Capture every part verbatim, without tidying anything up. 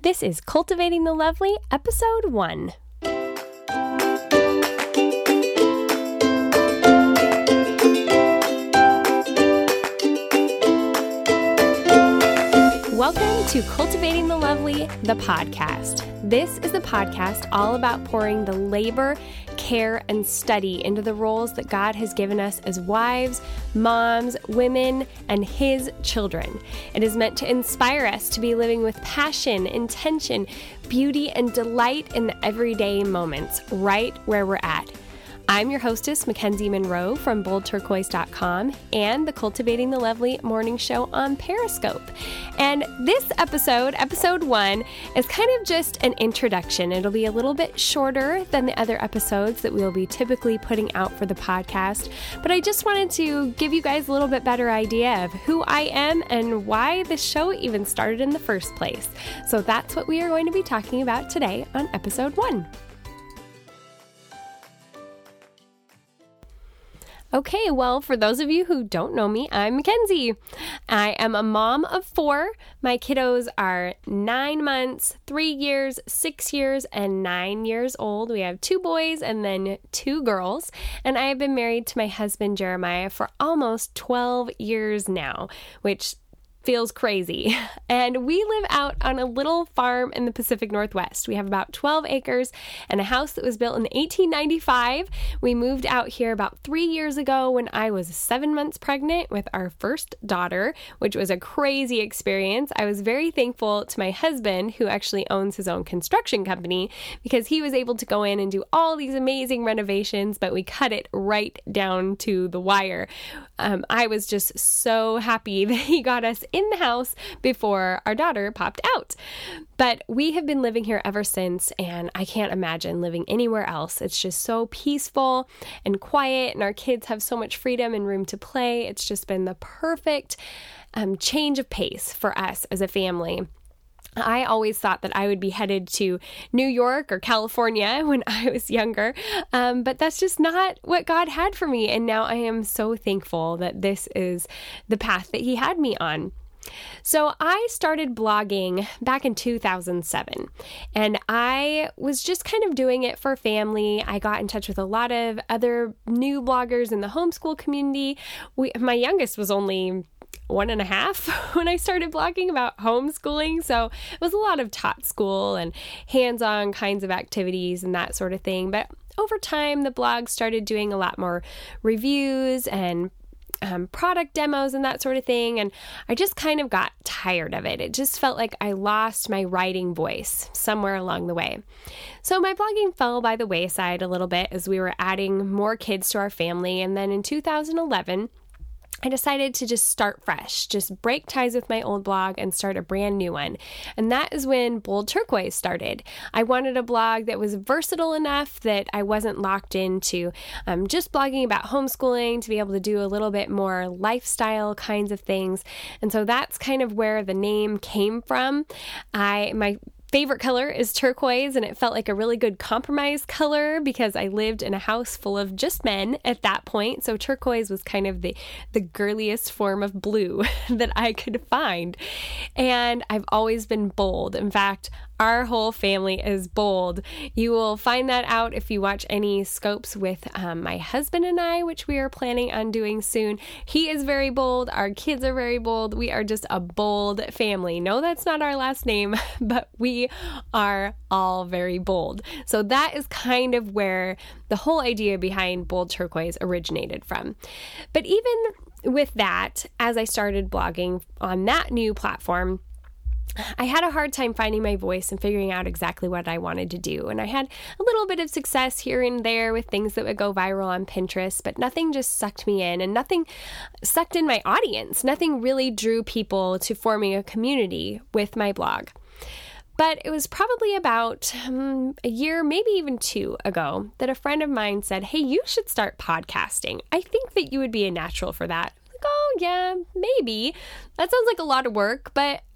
This is Cultivating the Lovely, Episode one. Welcome to Cultivating the Lovely, the podcast. This is the podcast all about pouring the labor, care, and study into the roles that God has given us as wives, moms, women, and His children. It is meant to inspire us to be living with passion, intention, beauty, and delight in the everyday moments, right where we're at. I'm your hostess, Mackenzie Monroe from bold turquoise dot com and the Cultivating the Lovely morning show on Periscope. And this episode, episode one, is kind of just an introduction. It'll be a little bit shorter than the other episodes that we'll be typically putting out for the podcast. But I just wanted to give you guys a little bit better idea of who I am and why the show even started in the first place. So that's what we are going to be talking about today on episode one. Okay, well, for those of you who don't know me, I'm Mackenzie. I am a mom of four. My kiddos are nine months, three years, six years, and nine years old. We have two boys and then two girls. And I have been married to my husband, Jeremiah, for almost twelve years now, which feels crazy. And we live out on a little farm in the Pacific Northwest. We have about twelve acres and a house that was built in eighteen ninety-five. We moved out here about three years ago when I was seven months pregnant with our first daughter, which was a crazy experience. I was very thankful to my husband, who actually owns his own construction company, because he was able to go in and do all these amazing renovations, but we cut it right down to the wire. Um, I was just so happy that he got us in the house before our daughter popped out. But we have been living here ever since, and I can't imagine living anywhere else. It's just so peaceful and quiet, and our kids have so much freedom and room to play. It's just been the perfect um, change of pace for us as a family. I always thought that I would be headed to New York or California when I was younger, um, but that's just not what God had for me. And now I am so thankful that this is the path that He had me on. So I started blogging back in two thousand seven, and I was just kind of doing it for family. I got in touch with a lot of other new bloggers in the homeschool community. We, my youngest was only one and a half when I started blogging about homeschooling. So it was a lot of taught school and hands-on kinds of activities and that sort of thing. But over time, the blog started doing a lot more reviews and um, product demos and that sort of thing. And I just kind of got tired of it. It just felt like I lost my writing voice somewhere along the way. So my blogging fell by the wayside a little bit as we were adding more kids to our family. And then in two thousand eleven, I decided to just start fresh, just break ties with my old blog and start a brand new one. And that is when Bold Turquoise started. I wanted a blog that was versatile enough that I wasn't locked into um, just blogging about homeschooling, to be able to do a little bit more lifestyle kinds of things. And so that's kind of where the name came from. I, my favorite color is turquoise, and it felt like a really good compromise color because I lived in a house full of just men at that point. So turquoise was kind of the, the girliest form of blue that I could find. And I've always been bold. In fact, our whole family is bold. You will find that out if you watch any scopes with um, my husband and I, which we are planning on doing soon. He is very bold. Our kids are very bold. We are just a bold family. No, that's not our last name, but we are all very bold. So that is kind of where the whole idea behind Bold Turquoise originated from. But even with that, as I started blogging on that new platform, I had a hard time finding my voice and figuring out exactly what I wanted to do. And I had a little bit of success here and there with things that would go viral on Pinterest, but nothing just sucked me in and nothing sucked in my audience. Nothing really drew people to forming a community with my blog. But it was probably about um, a year, maybe even two ago, that a friend of mine said, "Hey, you should start podcasting. I think that you would be a natural for that." Like, oh, yeah, maybe. That sounds like a lot of work, but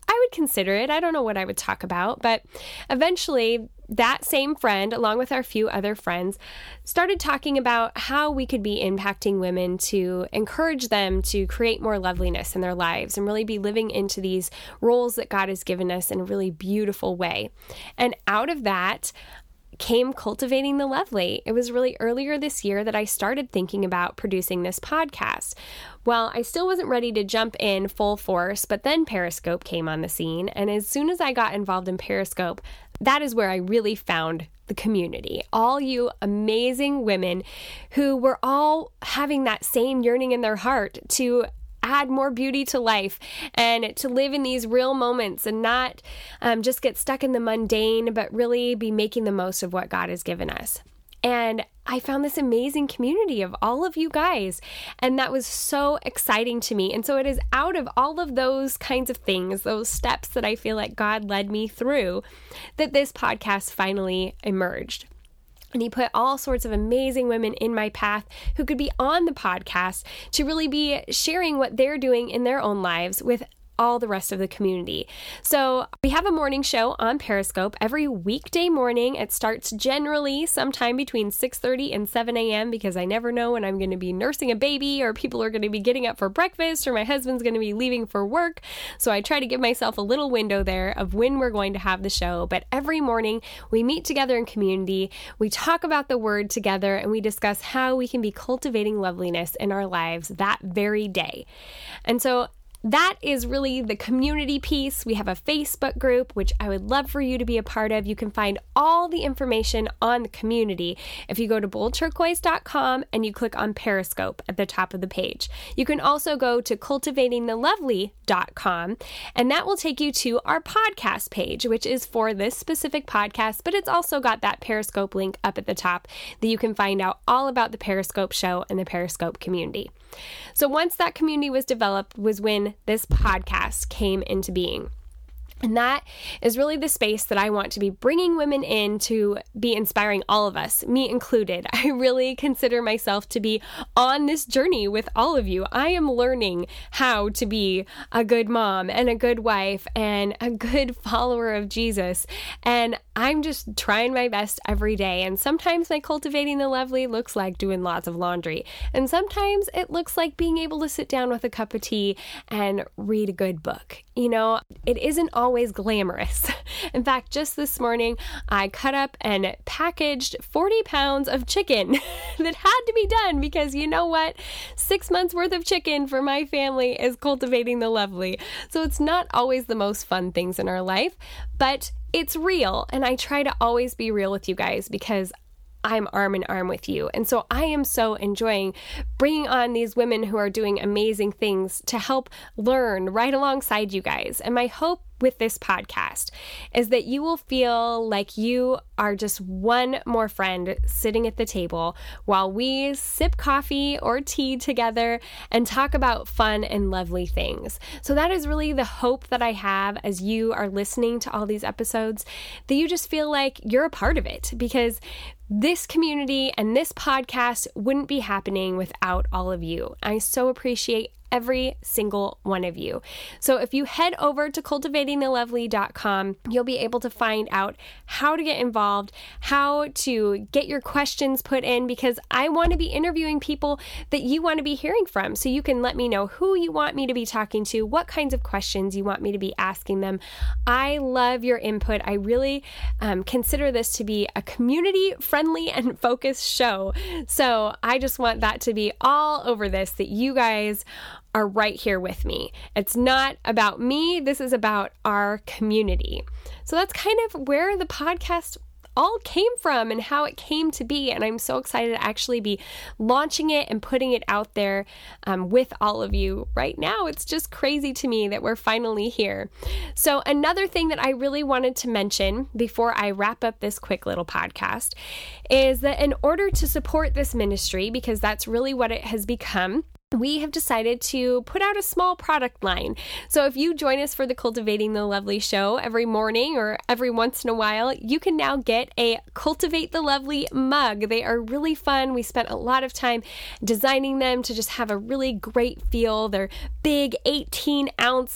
I would consider it. I don't know what I would talk about, but eventually that same friend, along with our few other friends, started talking about how we could be impacting women to encourage them to create more loveliness in their lives and really be living into these roles that God has given us in a really beautiful way. And out of that came Cultivating the Lovely. It was really earlier this year that I started thinking about producing this podcast. Well, I still wasn't ready to jump in full force, but then Periscope came on the scene. And as soon as I got involved in Periscope, that is where I really found the community. All you amazing women who were all having that same yearning in their heart to add more beauty to life and to live in these real moments and not um, just get stuck in the mundane, but really be making the most of what God has given us. And I found this amazing community of all of you guys, and that was so exciting to me. And so it is out of all of those kinds of things, those steps that I feel like God led me through, that this podcast finally emerged. And he put all sorts of amazing women in my path who could be on the podcast to really be sharing what they're doing in their own lives with all the rest of the community. So we have a morning show on Periscope every weekday morning. It starts generally sometime between six thirty and seven a.m. because I never know when I'm going to be nursing a baby or people are going to be getting up for breakfast or my husband's going to be leaving for work. So I try to give myself a little window there of when we're going to have the show. But every morning we meet together in community, we talk about the word together, and we discuss how we can be cultivating loveliness in our lives that very day. And so that is really the community piece. We have a Facebook group, which I would love for you to be a part of. You can find all the information on the community if you go to bold turquoise dot com and you click on Periscope at the top of the page. You can also go to cultivating the lovely dot com, and that will take you to our podcast page, which is for this specific podcast, but it's also got that Periscope link up at the top that you can find out all about the Periscope show and the Periscope community. So once that community was developed was when this podcast came into being. And that is really the space that I want to be bringing women in to be inspiring all of us, me included. I really consider myself to be on this journey with all of you. I am learning how to be a good mom and a good wife and a good follower of Jesus. And I'm just trying my best every day. And sometimes my cultivating the lovely looks like doing lots of laundry. And sometimes it looks like being able to sit down with a cup of tea and read a good book. You know, it isn't always glamorous. In fact, just this morning, I cut up and packaged forty pounds of chicken that had to be done because you know what? Six months worth of chicken for my family is cultivating the lovely. So it's not always the most fun things in our life, but it's real. And I try to always be real with you guys because I'm arm in arm with you. And so I am so enjoying bringing on these women who are doing amazing things to help learn right alongside you guys. And my hope with this podcast is that you will feel like you are just one more friend sitting at the table while we sip coffee or tea together and talk about fun and lovely things. So that is really the hope that I have as you are listening to all these episodes, that you just feel like you're a part of it, because this community and this podcast wouldn't be happening without all of you. I so appreciate every single one of you. So if you head over to cultivating the lovely dot com, you'll be able to find out how to get involved, how to get your questions put in, because I want to be interviewing people that you want to be hearing from. So you can let me know who you want me to be talking to, what kinds of questions you want me to be asking them. I love your input. I really um, consider this to be a community-friendly and focused show. So I just want that to be all over this, that you guys are right here with me. It's not about me. This is about our community. So that's kind of where the podcast all came from and how it came to be. And I'm so excited to actually be launching it and putting it out there um, with all of you right now. It's just crazy to me that we're finally here. So another thing that I really wanted to mention before I wrap up this quick little podcast is that in order to support this ministry, because that's really what it has become, we have decided to put out a small product line. So if you join us for the Cultivating the Lovely show every morning or every once in a while, you can now get a Cultivate the Lovely mug. They are really fun. We spent a lot of time designing them to just have a really great feel. They're big eighteen ounce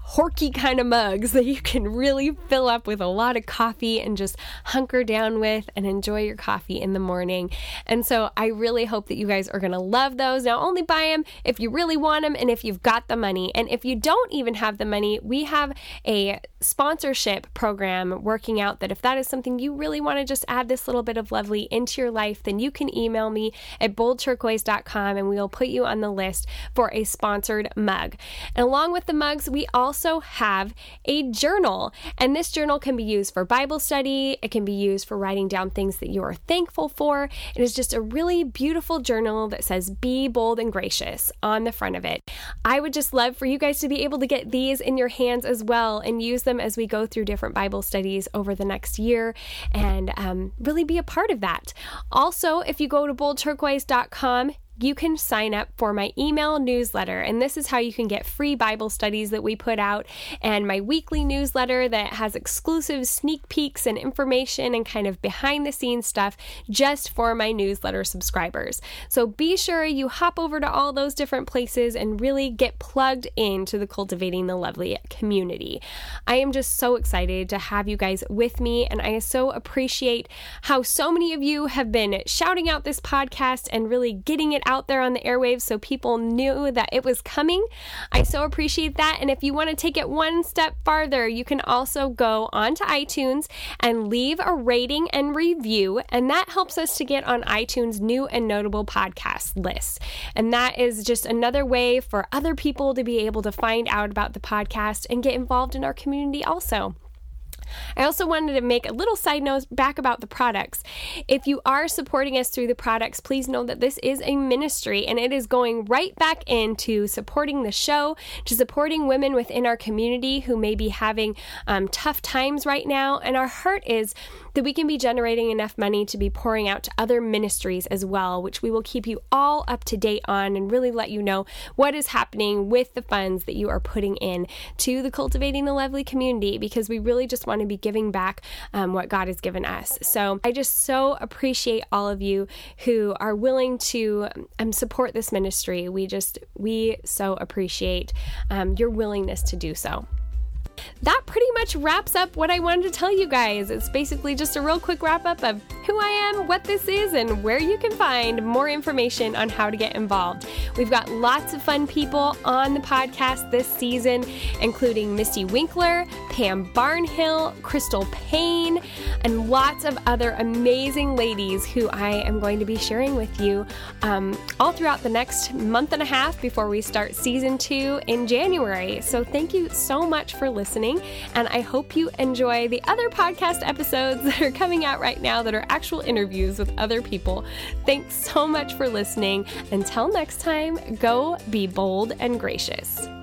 horky kind of mugs that you can really fill up with a lot of coffee and just hunker down with and enjoy your coffee in the morning. And so I really hope that you guys are going to love those. Now, only buy them if you really want them and if you've got the money. And if you don't even have the money, we have a sponsorship program working out that if that is something you really want to just add this little bit of lovely into your life, then you can email me at bold turquoise dot com and we will put you on the list for a sponsored mug. And along with the mugs, we also have a journal. And this journal can be used for Bible study. It can be used for writing down things that you are thankful for. It is just a really beautiful journal that says, "Be bold and gracious" on the front of it. I would just love for you guys to be able to get these in your hands as well and use them as we go through different Bible studies over the next year and um, really be a part of that. Also, if you go to bold turquoise dot com, you can sign up for my email newsletter. And this is how you can get free Bible studies that we put out and my weekly newsletter that has exclusive sneak peeks and information and kind of behind the scenes stuff just for my newsletter subscribers. So be sure you hop over to all those different places and really get plugged into the Cultivating the Lovely community. I am just so excited to have you guys with me, and I so appreciate how so many of you have been shouting out this podcast and really getting it out there on the airwaves so people knew that it was coming. I so appreciate that. And if you want to take it one step farther, you can also go onto iTunes and leave a rating and review. And that helps us to get on iTunes' new and notable podcast list. And that is just another way for other people to be able to find out about the podcast and get involved in our community also. I also wanted to make a little side note back about the products. If you are supporting us through the products, please know that this is a ministry and it is going right back into supporting the show, to supporting women within our community who may be having um, tough times right now. And our heart is that we can be generating enough money to be pouring out to other ministries as well, which we will keep you all up to date on and really let you know what is happening with the funds that you are putting in to the Cultivating the Lovely community, because we really just want to be giving back um, what God has given us. So I just so appreciate all of you who are willing to um, support this ministry. We just, we so appreciate um, your willingness to do so. That pretty much wraps up what I wanted to tell you guys. It's basically just a real quick wrap up of who I am, what this is, and where you can find more information on how to get involved. We've got lots of fun people on the podcast this season, including Misty Winkler, Pam Barnhill, Crystal Payne, and lots of other amazing ladies who I am going to be sharing with you um, all throughout the next month and a half before we start season two in January. So thank you so much for listening. listening, and I hope you enjoy the other podcast episodes that are coming out right now that are actual interviews with other people. Thanks so much for listening. Until next time, go be bold and gracious.